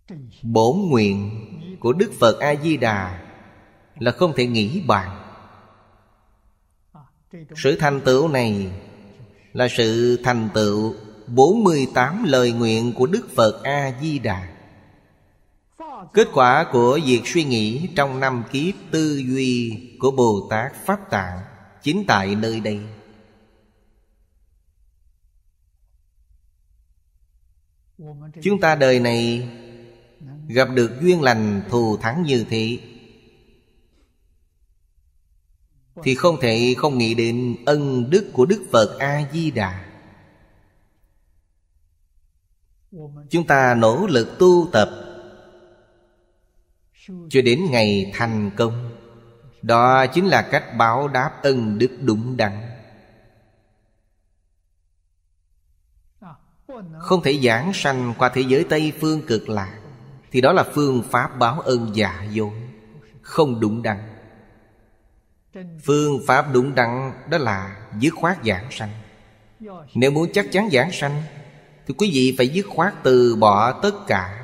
Bổn nguyện của Đức Phật A-di-đà là không thể nghĩ bàn. Sự thành tựu này là sự thành tựu 48 lời nguyện của Đức Phật A-di-đà. Kết quả của việc suy nghĩ trong 5 kiếp tư duy của Bồ Tát Pháp Tạng chính tại nơi đây. Chúng ta đời này gặp được duyên lành thù thắng như thế thì không thể không nghĩ đến ân đức của Đức Phật A-di-đà. Chúng ta nỗ lực tu tập cho đến ngày thành công. Đó chính là cách báo đáp ân đức đúng đắn. Không thể giảng sanh qua thế giới Tây Phương Cực Lạc thì đó là phương pháp báo ân giả dối, không đúng đắn. Phương pháp đúng đắn đó là dứt khoát giảng sanh. Nếu muốn chắc chắn giảng sanh thì quý vị phải dứt khoát từ bỏ tất cả.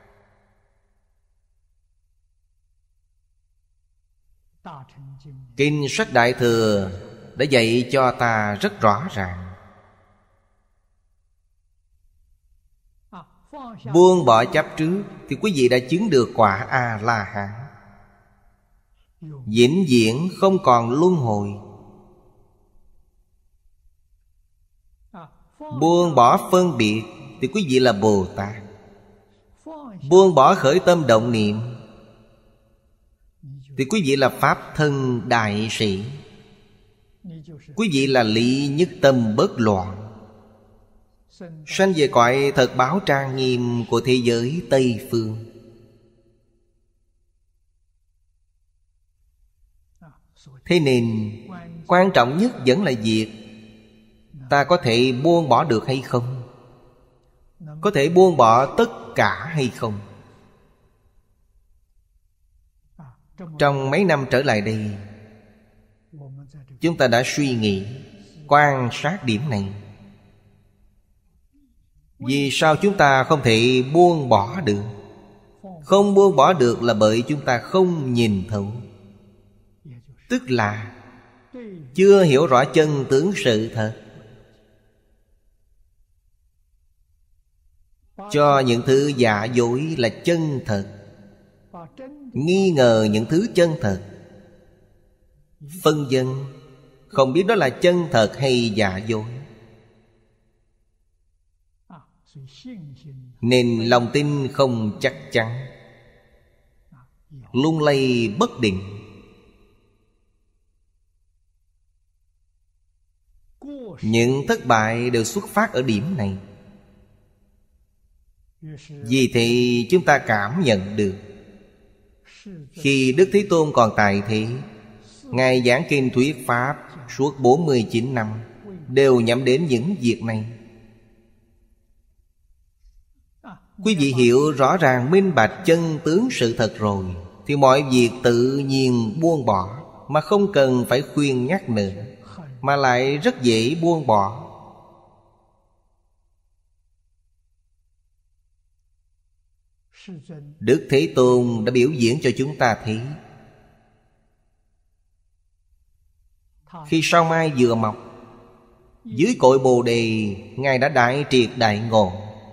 Kinh sách Đại Thừa đã dạy cho ta rất rõ ràng. Buông bỏ chấp trước thì quý vị đã chứng được quả A-la-hán, vĩnh viễn không còn luân hồi. Buông bỏ phân biệt thì quý vị là Bồ Tát. Buông bỏ khởi tâm động niệm thì quý vị là Pháp thân đại sĩ. Quý vị là lý nhất tâm bất loạn, sanh về cõi thật báo trang nghiêm của thế giới Tây Phương. Thế nên quan trọng nhất vẫn là việc ta có thể buông bỏ được hay không, có thể buông bỏ tất cả hay không. Trong mấy năm trở lại đây, chúng ta đã suy nghĩ, quan sát điểm này. Vì sao chúng ta không thể buông bỏ được? Không buông bỏ được là bởi chúng ta không nhìn thấu, tức là chưa hiểu rõ chân tướng sự thật. Cho những thứ giả dối là chân thật, nghi ngờ những thứ chân thật, phân vân, không biết đó là chân thật hay giả dối, nên lòng tin không chắc chắn, lung lay bất định. Những thất bại đều xuất phát ở điểm này. Vì thì chúng ta cảm nhận được, khi Đức Thế Tôn còn tại thế, Ngài giảng kinh thuyết Pháp suốt 49 năm đều nhắm đến những việc này. Quý vị hiểu rõ ràng minh bạch chân tướng sự thật rồi thì mọi việc tự nhiên buông bỏ, mà không cần phải khuyên nhắc nữa, mà lại rất dễ buông bỏ. Đức Thế Tôn đã biểu diễn cho chúng ta thấy. Khi sao mai vừa mọc, dưới cội Bồ Đề, Ngài đã đại triệt đại ngộ.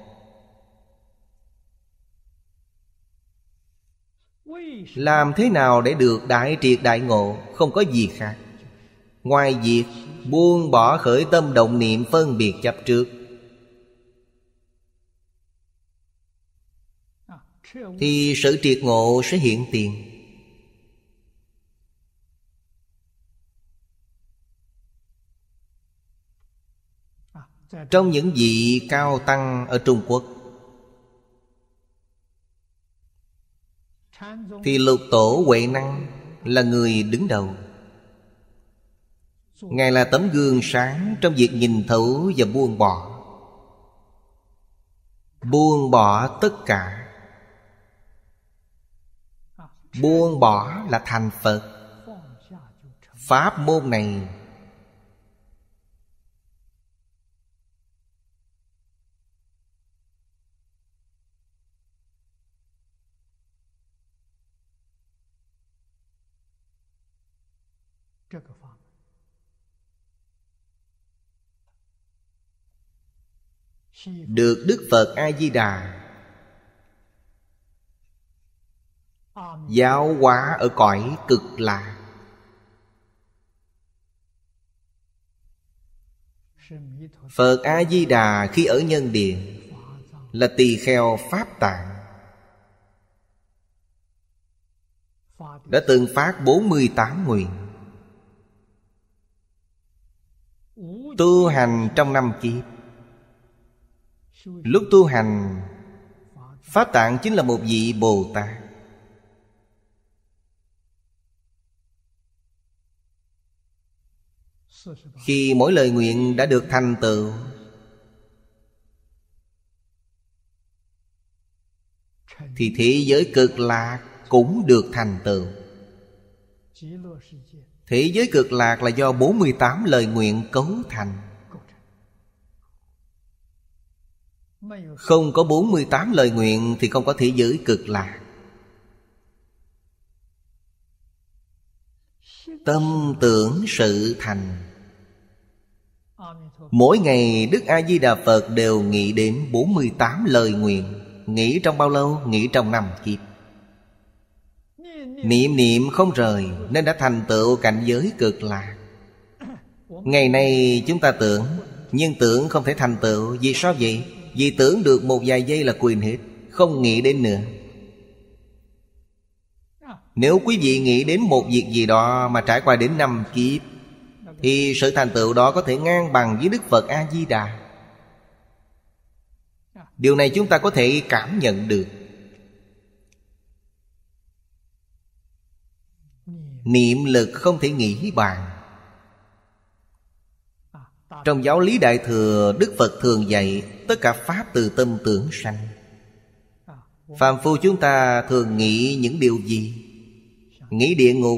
Làm thế nào để được đại triệt đại ngộ? Không có gì khác ngoài việc buông bỏ khởi tâm động niệm phân biệt chấp trước, thì sự triệt ngộ sẽ hiện tiền. Trong những vị cao tăng ở Trung Quốc thì Lục Tổ Huệ Năng là người đứng đầu. Ngài là tấm gương sáng trong việc nhìn thấu và buông bỏ. Buông bỏ tất cả. Buông bỏ là thành Phật. Pháp môn này được Đức Phật A-di-đà giáo hóa ở cõi Cực Lạc. Phật A-di-đà khi ở nhân điện là tỳ kheo Pháp Tạng, đã từng phát 48 nguyện, tu hành trong 5 kiếp. Lúc tu hành, Pháp Tạng chính là một vị Bồ Tát. Khi mỗi lời nguyện đã được thành tựu, thì thế giới Cực Lạc cũng được thành tựu. Thế giới Cực Lạc là do 48 lời nguyện cấu thành. Không có 48 lời nguyện thì không có thế giới Cực Lạc. Tâm tưởng sự thành. Mỗi ngày Đức A-di-đà Phật đều nghĩ đến 48 lời nguyện. Nghĩ trong bao lâu? Nghĩ trong 5 kiếp. Niệm niệm không rời, nên đã thành tựu cảnh giới Cực Lạc. Ngày nay chúng ta tưởng, nhưng tưởng không thể thành tựu. Vì sao vậy? Vì tưởng được một vài giây là quên hết, không nghĩ đến nữa. Nếu quý vị nghĩ đến một việc gì đó mà trải qua đến 5 kiếp, thì sự thành tựu đó có thể ngang bằng với Đức Phật A-di-đà. Điều này chúng ta có thể cảm nhận được. Niệm lực không thể nghĩ bàn. Trong giáo lý Đại Thừa, Đức Phật thường dạy tất cả pháp từ tâm tưởng sanh. Phàm phu chúng ta thường nghĩ những điều gì? Nghĩ địa ngục,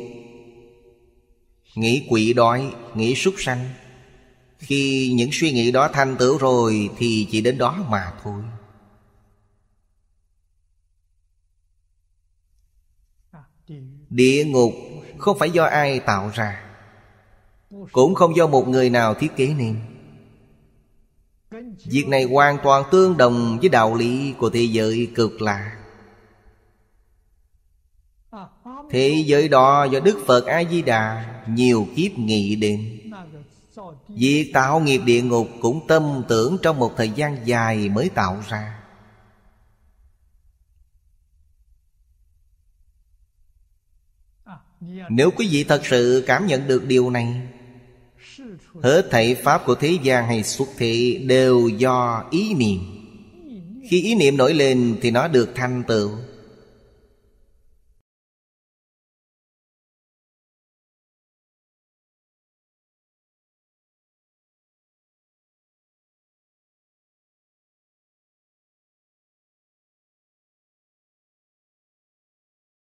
nghĩ quỷ đói, nghĩ súc sanh. Khi những suy nghĩ đó thành tựu rồi thì chỉ đến đó mà thôi. Địa ngục không phải do ai tạo ra, cũng không do một người nào thiết kế nên. Việc này hoàn toàn tương đồng với đạo lý của thế giới Cực Lạc. Thế giới đó do Đức Phật A-di-đà nhiều kiếp nghĩ đến. Việc tạo nghiệp địa ngục cũng tâm tưởng trong một thời gian dài mới tạo ra. Nếu quý vị thật sự cảm nhận được điều này, hết thảy pháp của thế gian hay xuất thế đều do ý niệm. Khi ý niệm nổi lên thì nó được thành tựu.